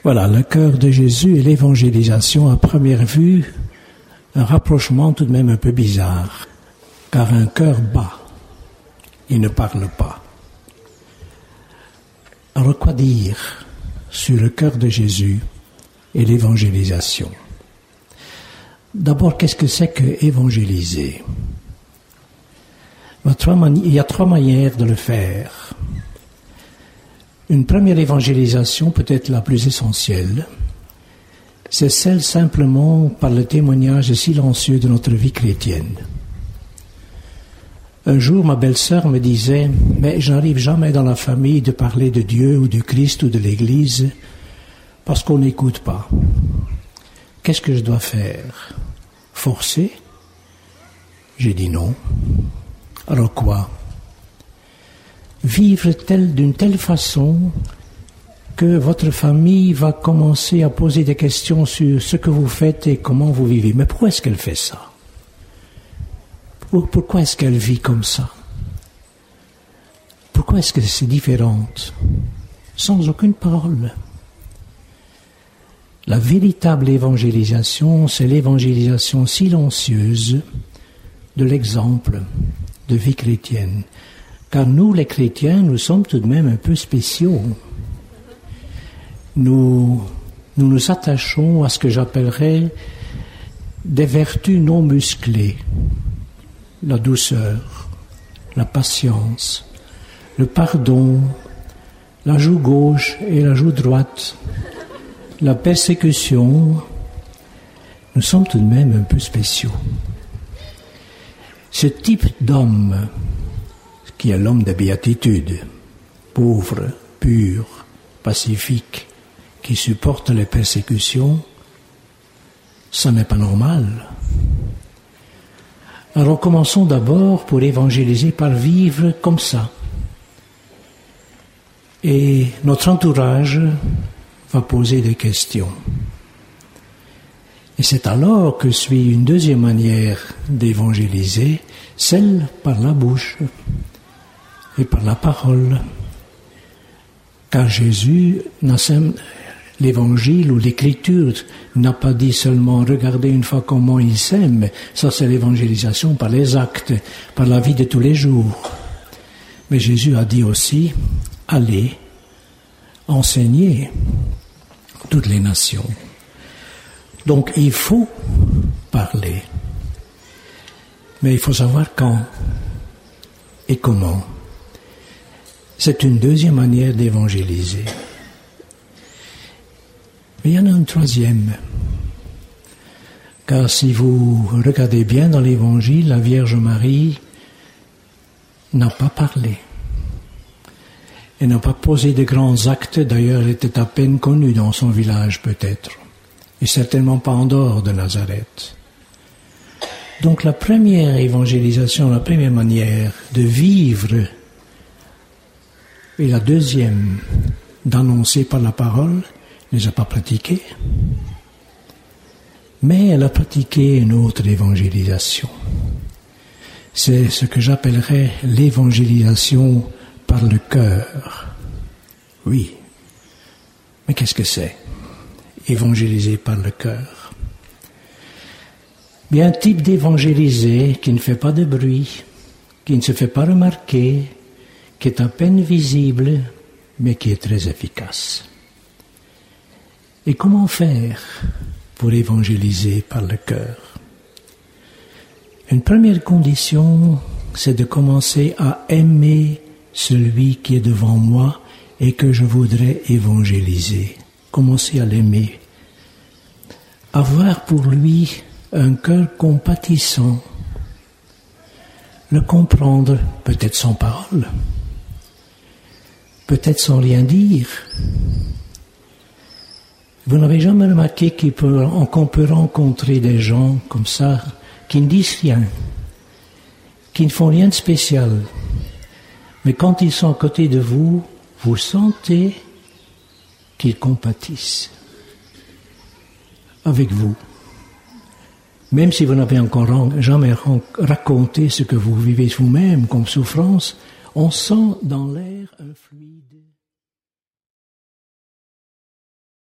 Voilà, le cœur de Jésus et l'évangélisation, à première vue, un rapprochement tout de même un peu bizarre, car un cœur bat, il ne parle pas. Alors quoi dire sur le cœur de Jésus et l'évangélisation? D'abord, qu'est-ce que c'est que évangéliser? Il y a trois manières de le faire. Une première évangélisation, peut-être la plus essentielle, c'est celle simplement par le témoignage silencieux de notre vie chrétienne. Un jour, ma belle-sœur me disait « Mais je n'arrive jamais dans la famille de parler de Dieu ou du Christ ou de l'Église parce qu'on n'écoute pas. Qu'est-ce que je dois faire? Forcer ?» J'ai dit non. Alors quoi? Vivre d'une telle façon que votre famille va commencer à poser des questions sur ce que vous faites et comment vous vivez. Mais pourquoi est-ce qu'elle fait ça? Pourquoi est-ce qu'elle vit comme ça? Pourquoi est-ce que c'est différente? Sans aucune parole. La véritable évangélisation, c'est l'évangélisation silencieuse de l'exemple de vie chrétienne. Car nous, les chrétiens, nous sommes tout de même un peu spéciaux. Nous nous attachons à ce que j'appellerais des vertus non musclées. La douceur, la patience, le pardon, la joue gauche et la joue droite, la persécution. Nous sommes tout de même un peu spéciaux. Ce type d'homme, qui est l'homme de béatitude, pauvre, pur, pacifique, qui supporte les persécutions, ça n'est pas normal. Alors commençons d'abord pour évangéliser par vivre comme ça. Et notre entourage va poser des questions. Et c'est alors que suit une deuxième manière d'évangéliser, celle par la bouche et par la parole. Car Jésus, l'évangile ou l'écriture n'a pas dit seulement « regardez une fois comment il s'aime », ça c'est l'évangélisation par les actes, par la vie de tous les jours. Mais Jésus a dit aussi « allez, enseignez toutes les nations ». Donc il faut parler, mais il faut savoir quand et comment. C'est une deuxième manière d'évangéliser. Mais il y en a une troisième. Car si vous regardez bien dans l'Évangile, la Vierge Marie n'a pas parlé. Elle n'a pas posé de grands actes, d'ailleurs elle était à peine connue dans son village peut-être, et certainement pas en dehors de Nazareth. Donc la première évangélisation, la première manière de vivre, et la deuxième d'annoncer par la parole, ne les a pas pratiquées. Mais elle a pratiqué une autre évangélisation. C'est ce que j'appellerais l'évangélisation par le cœur. Oui. Mais qu'est-ce que c'est? Évangéliser par le cœur. Bien, un type d'évangéliser qui ne fait pas de bruit, qui ne se fait pas remarquer, qui est à peine visible, mais qui est très efficace. Et comment faire pour évangéliser par le cœur? Une première condition, c'est de commencer à aimer celui qui est devant moi et que je voudrais évangéliser. Commencer à l'aimer. Avoir pour lui un cœur compatissant. Le comprendre, peut-être sans parole, peut-être sans rien dire. Vous n'avez jamais remarqué qu'on peut rencontrer des gens comme ça, qui ne disent rien, qui ne font rien de spécial. Mais quand ils sont à côté de vous, vous sentez qu'ils compatissent avec vous. Même si vous n'avez encore jamais raconté ce que vous vivez vous-même comme souffrance, on sent dans l'air un fluide